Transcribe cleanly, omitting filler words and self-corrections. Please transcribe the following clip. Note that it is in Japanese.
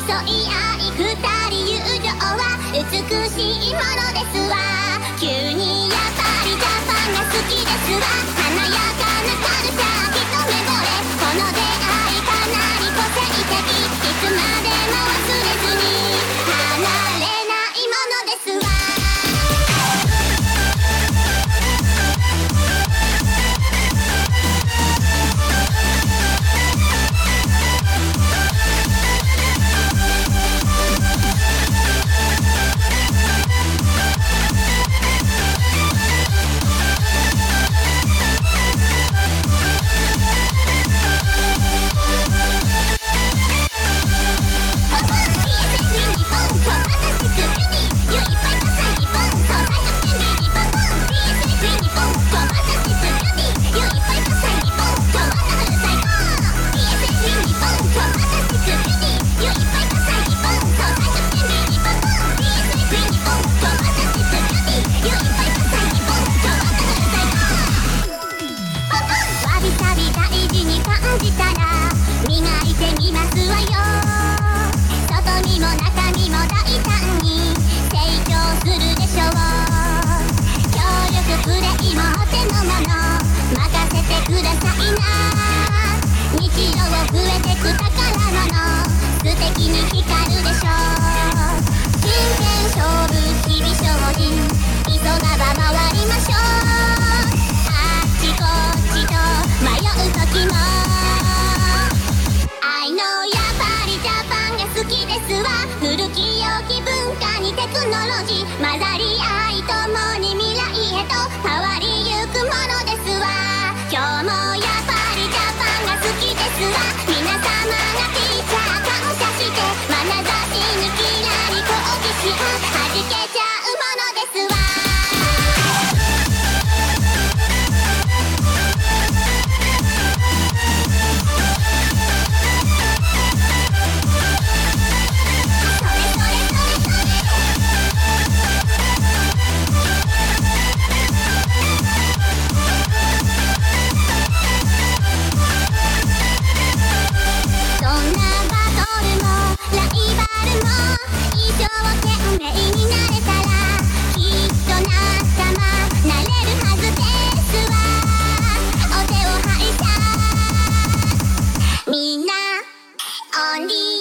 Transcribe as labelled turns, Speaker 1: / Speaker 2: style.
Speaker 1: 添い合い二人友情は美しいものですわ。急にやっぱりジャパンが好きですわ。華やかなカルチャー一目惚れ、この出会いかなり個性的。いつまでも忘れずに離れないものですわ。古き良き文化にテクノロジー混ざり合い共に未来へと変わりゆくものですわ。今日もやっぱりジャパンが好きですわ。皆様がティーチャー感謝して眼差しにキラリ好奇心はじけちゃうものですわ。みんなオンリー